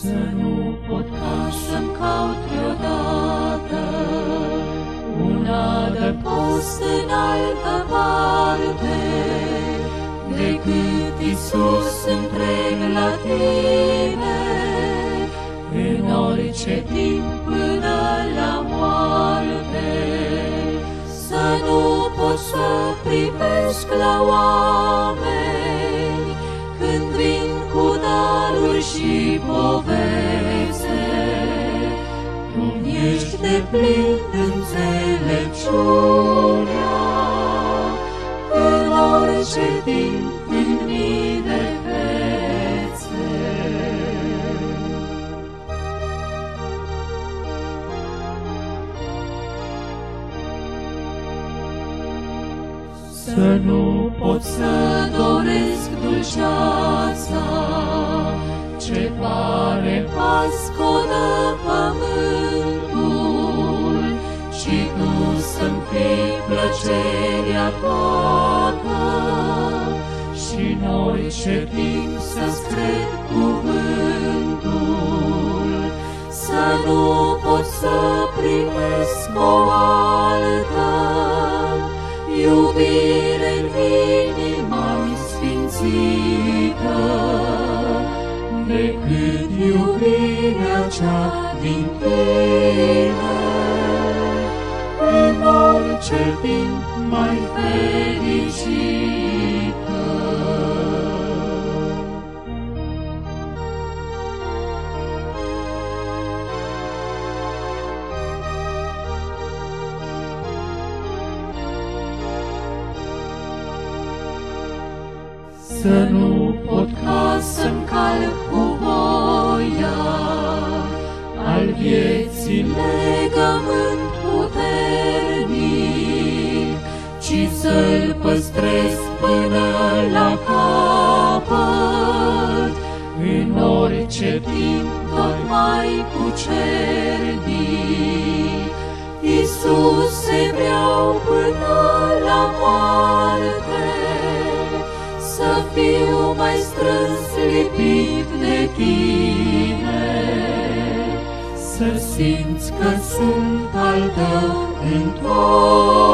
Să nu pot ca să-mi caut vreodată un adăpost în altă parte, decât Iisus întreg la tine, în orice timp până la moarte. Să nu pot să privesc la oameni când vin cu daruri și povețe. Tu ești deplin înțelepciunea, în orice timp în mii de fețe. Să nu pot să doresc dulceața ce pare pascodă pământul, și tu să-mi fii plăcerea toată, și în orice timp să-ți cred cuvântul. Să nu pot să primesc o altă iubire în inima-mi sfințită, decât iubirea cea din tine, în orice timp mai fericită. Să nu pot ca să-mi calc cu voia al vieții legământ puternic, ci să-l păstrez până la capăt, în orice timp tot mai cucernic. Iisuse, vreau până la moarte să fiu mai strâns lipit de tine, să simți că sunt al tău întotdeauna.